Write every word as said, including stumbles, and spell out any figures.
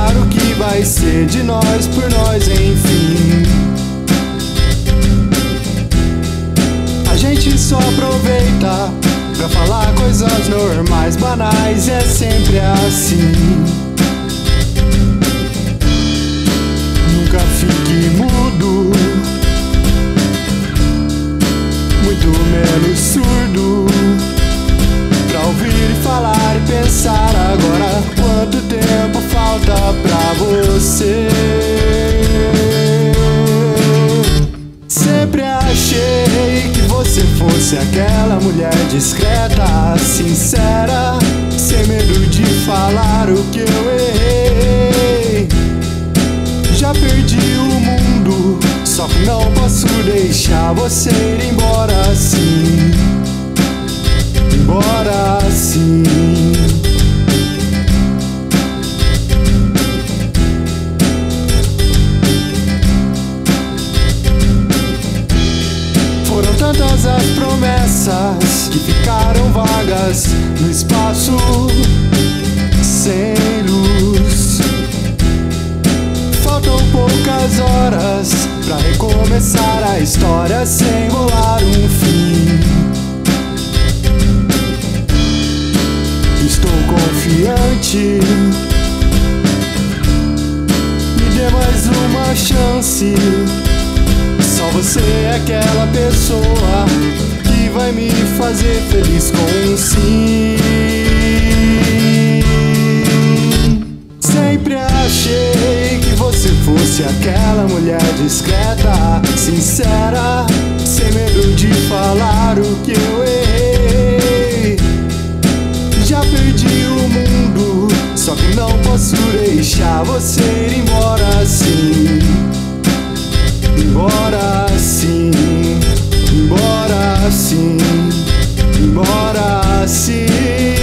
pensar o que vai ser de nós por nós, enfim. A gente só aproveita pra falar coisas normais, banais, é sempre assim. Nunca fique mudo, muito menos surdo, pra ouvir e falar e pensar agora. Quanto tempo falta pra você? Sempre achei que você fosse aquela mulher discreta, sincera, sem medo de falar o que eu errei. Já perdi o mundo, só que não posso deixar você ir embora assim. Embora assim. Foram tantas as promessas que ficaram vagas no espaço, sem luz. Faltam poucas horas pra recomeçar a história sem rolar um fim. Estou confiante, me dê mais uma chance. Só você é aquela pessoa que vai me fazer feliz com um sim. Sempre achei que você fosse aquela mulher discreta, sincera, sem medo de falar o que eu errei. Já perdi o mundo, só que não posso deixar você ir embora assim. Embora assim, embora assim, embora assim.